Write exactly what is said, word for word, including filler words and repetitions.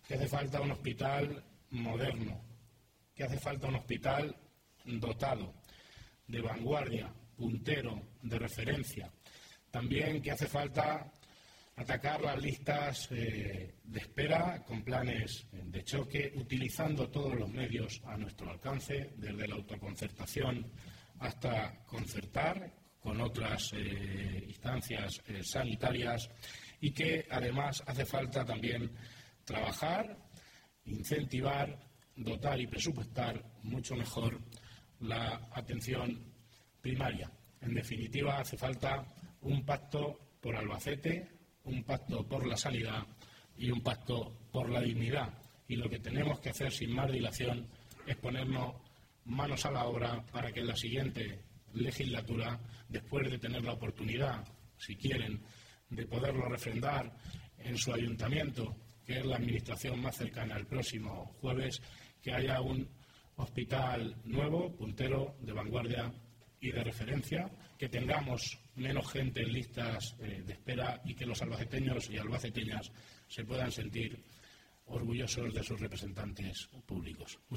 que hace falta un hospital moderno, que hace falta un hospital dotado, de vanguardia, puntero, de referencia. También que hace falta atacar las listas eh, de espera con planes de choque, utilizando todos los medios a nuestro alcance, desde la autoconcertación hasta concertar con otras eh, instancias eh, sanitarias, y que además hace falta también trabajar, incentivar, dotar y presupuestar mucho mejor la atención primaria. En definitiva, hace falta un pacto por Albacete, un pacto por la sanidad y un pacto por la dignidad. Y lo que tenemos que hacer sin más dilación es ponernos manos a la obra para que en la siguiente legislatura, después de tener la oportunidad, si quieren, de poderlo refrendar en su ayuntamiento, que es la administración más cercana el próximo jueves, que haya un hospital nuevo, puntero, de vanguardia y de referencia, que tengamos menos gente en listas eh, de espera y que los albaceteños y albaceteñas se puedan sentir orgullosos de sus representantes públicos.